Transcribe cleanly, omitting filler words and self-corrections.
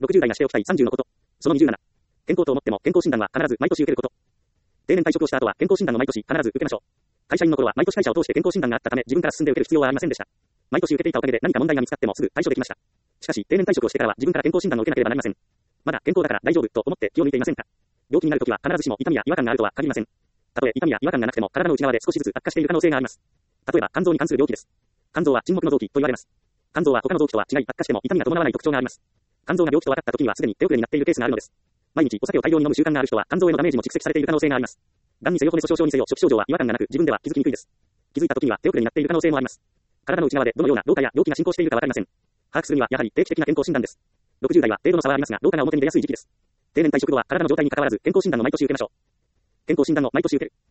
60代がしておきたい30のこと。その27。健康と思っても健康診断は必ず毎年受けること。定年退職をした後は健康診断を毎年必ず受けましょう。会社員の頃は毎年会社を通して健康診断があったため自分から進んで受ける必要はありませんでした。毎年受けていたおかげで何か問題が見つかってもすぐ対処できました。しかし定年退職をしてからは自分から健康診断を受けなければなりません。まだ健康だから大丈夫と思って気を抜いていませんか？病気になるときは必ずしも痛みや違和感があるとは限りません。たとえ痛みや違和感がなくても体の内側で少しずつ悪化している可能性があります。例えば肝臓に関する病気です。肝臓は沈黙の臓器と言われます。肝臓は他の臓器とは違い悪化しても痛みが伴わない特徴があります。肝臓が病気と分かった時にはすでに手遅れになっているケースがあるのです。毎日お酒を大量に飲む習慣がある人は肝臓へのダメージも蓄積されている可能性があります。癌にせよ骨粗鬆症にせよ初期症状は違和感がなく自分では気づきにくいです。気づいた時には手遅れになっている可能性もあります。体の内側でどのような老化や病気が進行しているかわかりません。把握するにはやはり定期的な健康診断です。60代は程度の差はありますが老化が表に出やすい時期です。定年退職後は体の状態に関わらず健康診断を毎年受けましょう。健康診断を毎年受ける。